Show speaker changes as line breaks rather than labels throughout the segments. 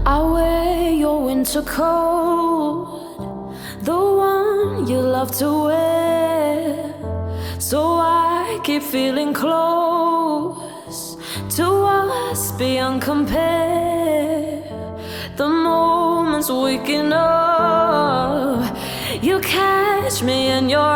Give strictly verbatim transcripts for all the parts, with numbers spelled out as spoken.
I wear your winter coat, the one you love to wear, so I keep feeling close to us beyond compare. The moments waking up, you catch me in your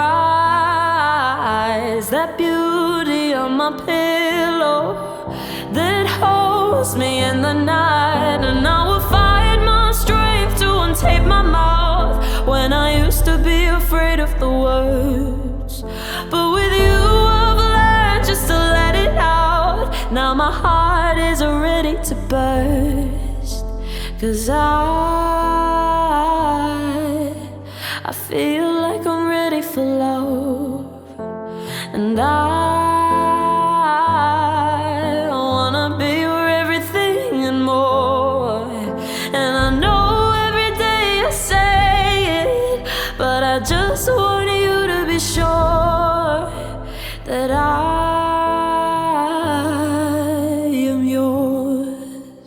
eyes, that beauty on my pillow that holds me in the night. And I will find my strength to untape my mouth when I used to be afraid of the words. But with you I've learned just to let it out. Now my heart is ready to burst, 'cause I I feel like I'm ready for love. And I wanna be your everything and more. And I know every day I say it, but I just want you to be sure that I am yours.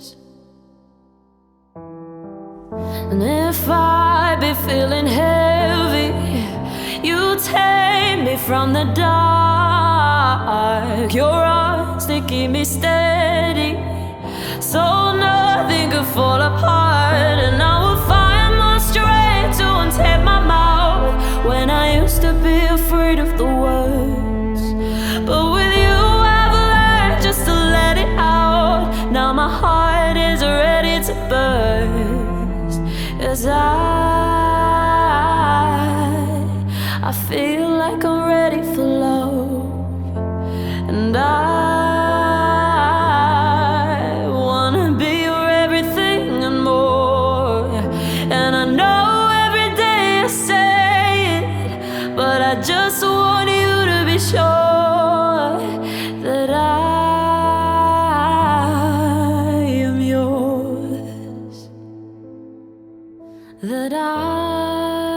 And if I be feeling heavy, you take me from the dark. Your arms, they keep me steady, so nothing could fall apart. And I will find my strength to untape my mouth when I used to be afraid of the words. But with you I've learned just to let it out. Now my heart is ready to burst, 'cause I I feel like I'm ready for love. And I wanna be your everything and more. And I know every day I say it, but I just want you to be sure that I am yours, that I